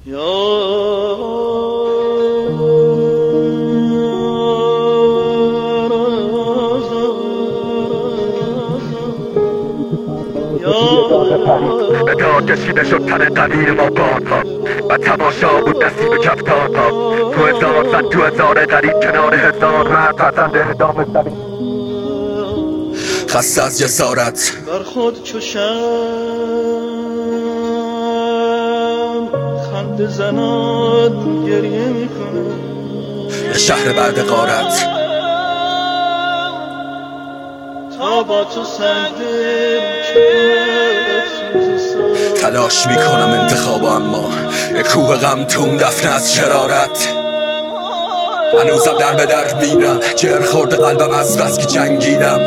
اتحاد کشیده شد تن قدیر ما بارها و تماشا بود دستی به کفتارها. تو هزار زن تو هزار غریب کنار هزار مرد فرزند اعدام زمین. خسته از جسارت بر خود چوشم خنده زنان گریه میکنه. یه شهر بعد غارت تا با تو سنگدل تلاش میکنم انتخاب، اما یه کوه غم توم دفنه از شرارت. هنوزم در به در میرم، جر خورده قلبم از بس که جنگیدم.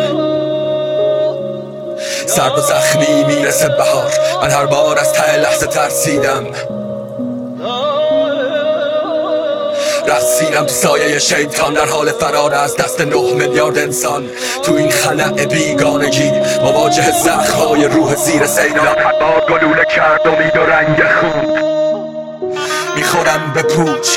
سرد و زخمی میرسه بهار، من هر بار از ته لحظه ترسیدم. رسیدم تو سایه شیطان در حال فرار از دست 9 میلیارد انسان. تو این خلأ بیگانگی مواجه زخم‌های روح زیر سیلاب. باد گلوله کرد امید و رنگ خون، میخورم به پوچ.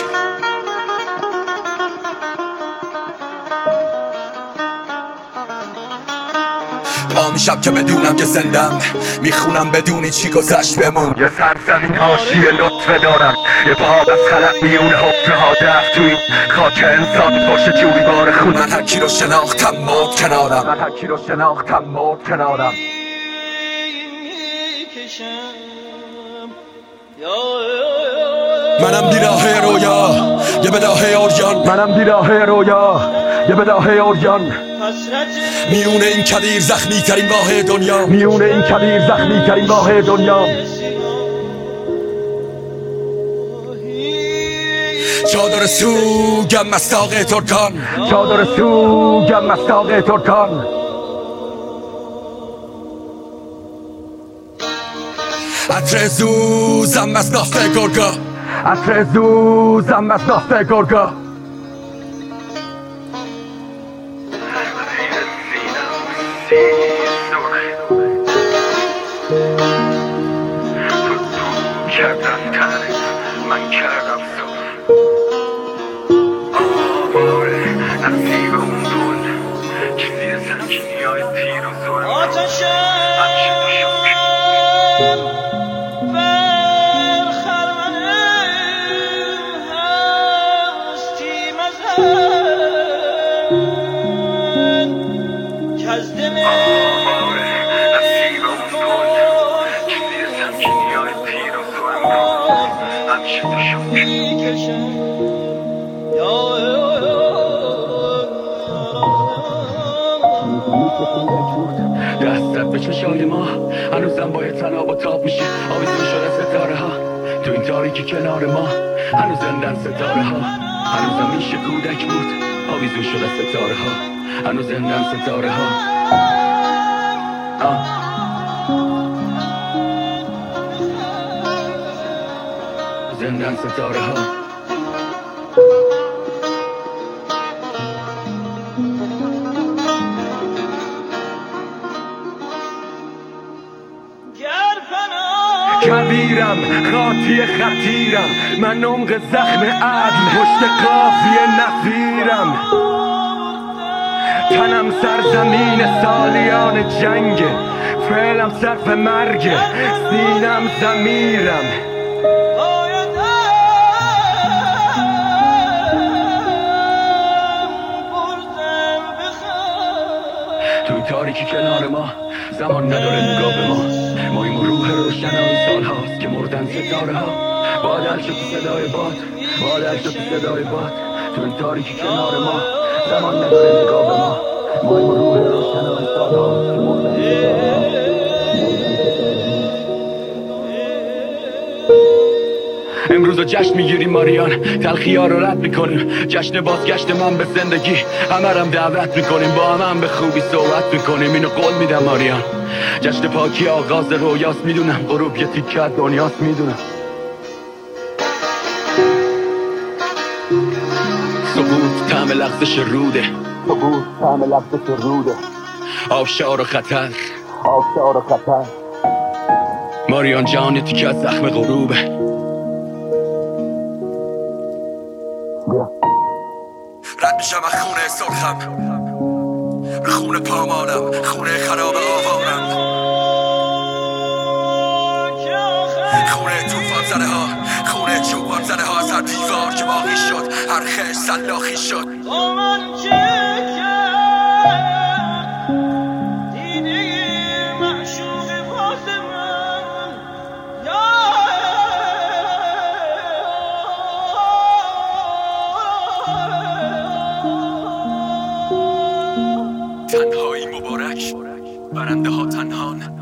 پا میشم که بدونم که زندم، میخونم بدونی چی گذشت بمون. یه سرزمین حاشیه لطفه دارم، یه باب از خلق میون حفره ها دفت توی خاک انسان پشت جوری بار خون. من هرکی رو شناختم مرد کنارم، من هرکی رو شناختم مرد کنارم. منم بیراه رویا یه بداهه اوریان، منم بیراه رویا یه بداهه اوریان. میونه این کبیر زخمی ترین واه دنیا، میونه این کبیر زخمی ترین واه دنیا. چادر سوگم مستاق ترکان، چادر سوگم مستاق ترکان. عطر زوزم از نافت گرگا، عطر زوزم از نافت گرگا. کردم تنه من کردم صرف آواره نصیب اون دول چیزی سنگینی های تیر و زور آتشم بر خرمنم هستی مزن کزدم آواره نصیب اون دول چیزی سنگینی های تیر و زور همیشه تو دستت به چشای ما هنوزم باید تناب و تاب میشه. آویزون شده ستاره ها تو این تاریکی کنار ما، هنوز زندن ستاره ها. هنوزم میشه کودک بود، آویزون شده ستاره ها، هنوز زندن ستاره ها. زندن ستاره ها. کبیرم خاطی خطیرم، من عمق زخم عدل پشت قافیه نفیرم. تنم سرزمین سالیان جنگ، فعلم صرف مرگ، سینم ضمیرم. توی تاریکی کنار ما زمان نداره نگاه به ما. مایم و روح روشنایی سال هاست که مردن ستاره ها. بادل شد صدای باد، بادل شد صدای باد. تو این تاریکی کنار ما زمان نداره نگاه به ما. مایم و روح روشنایی سال هاست که مردن ستاره ها. امروز رو جشن میگیریم ماریان، تلخی‌ها رو رد میکنیم. جشن بازگشت من به زندگی، همرم دعوت میکنیم. با هم به خوبی صحبت میکنیم، اینو قول میدم ماریان. جشن پاکی آغاز رویاست، میدونم غروب یه تیکه دنیاست، میدونم. سقوط طعم لغزش روده، سقوط طعم لغزش روده. آبشار و خطر، آبشار و خطر. ماریان جان یه تیکه از زخم غروبه. رد میشم از خونه سرخم به خونه پامالم، خونه خراب آوارم، خونه توفان زده ها، خونه چوبان زده ها، از هر دیوار که باقی شد هر خش سلاخی شد. تنهایی مبارک، برنده ها تنهان.